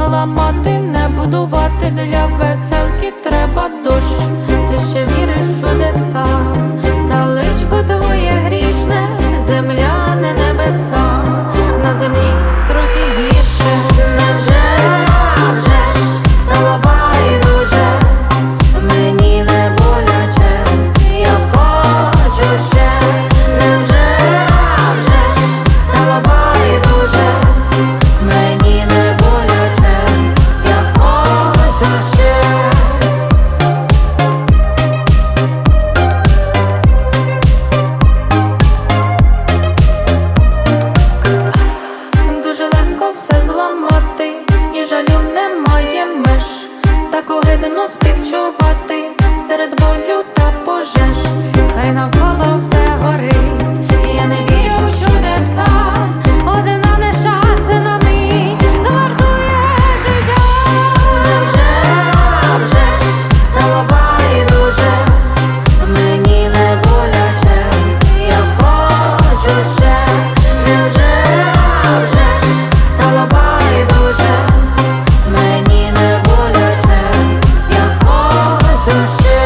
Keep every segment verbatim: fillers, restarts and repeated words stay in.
ламати, не будувати. Для веселки треба дощ. Ти ще віриш в чудеса, та личко твоє грішне, земля не небеса, на землі трохи гірше. Невже, а вже ж стало байдуже, мені не боляче, я хочу ще. Невже, а вже ж стало байдуже, мені не боляче, я хочу ще. Дуже легко все зламати, і жалю немає меж, так огидно співчувати серед болю та пожеж. Хай навколо все горить, я не вірю в чудеса, одна нещасна мить вартує життя. Невже, а вже ж стало байдуже, мені не боляче, я хочу ще. Невже, а вже ж стало байдуже, мені не боляче, я хочу ще.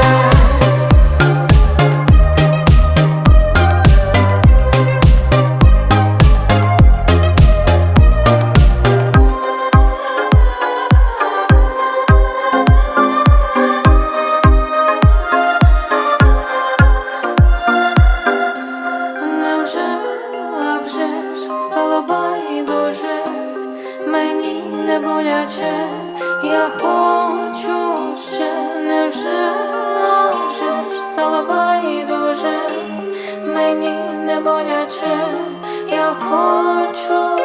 Невже, а вже ж стало байдуже, мені не боляче, я хочу ще. Невже, а вже ж стало байдуже, мені не боляче, я хочу